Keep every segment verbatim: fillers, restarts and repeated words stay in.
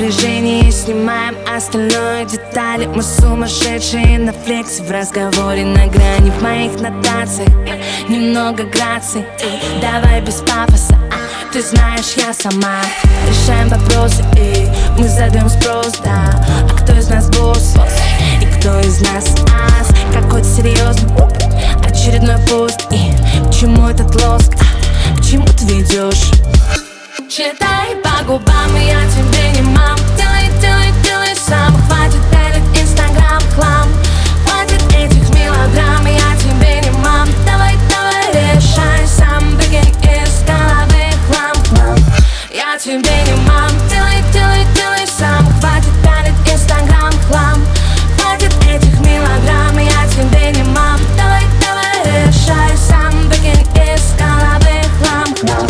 напряжение снимаем остальное детали. Мы сумасшедшие на флексе, в разговоре на грани. В моих нотациях немного грации. Давай без пафоса, ты знаешь, я сама. Решаем вопросы, и мы задаем спрос, да. А кто из нас босс? И кто из нас ас? Какой-то серьезный очередной пост. И к чему этот лоск? А, к чему ты ведешь? Читай по губам, я тебе не мам. Делай, делай, делай сам. Хватит пялить инстаграм хлам. Хватит этих мелодрам, я тебе не мам. Давай, давай, решай сам. Выкинь из головы хлам, хлам. Я тебе не мам. Делай, делай, делай сам. Хватит пялить инстаграм хлам. Хватит этих мелодрам, я тебе не мам. Давай, давай, решай сам. Выкинь из головы хлам, хлам.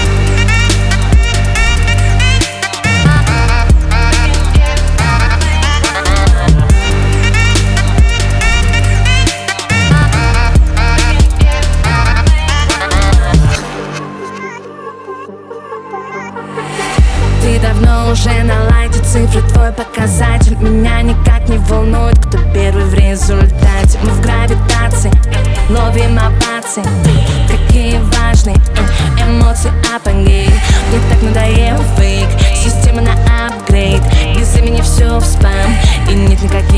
Ты давно уже на лайте, цифры твой показатель. Меня никак не волнует, кто первый в результате. Мы в гравитации, ловим овации. Какие важные эмоции, апогей. Мне так надоел фейк, система на апгрейд. Без имени все в спам, и нет никаких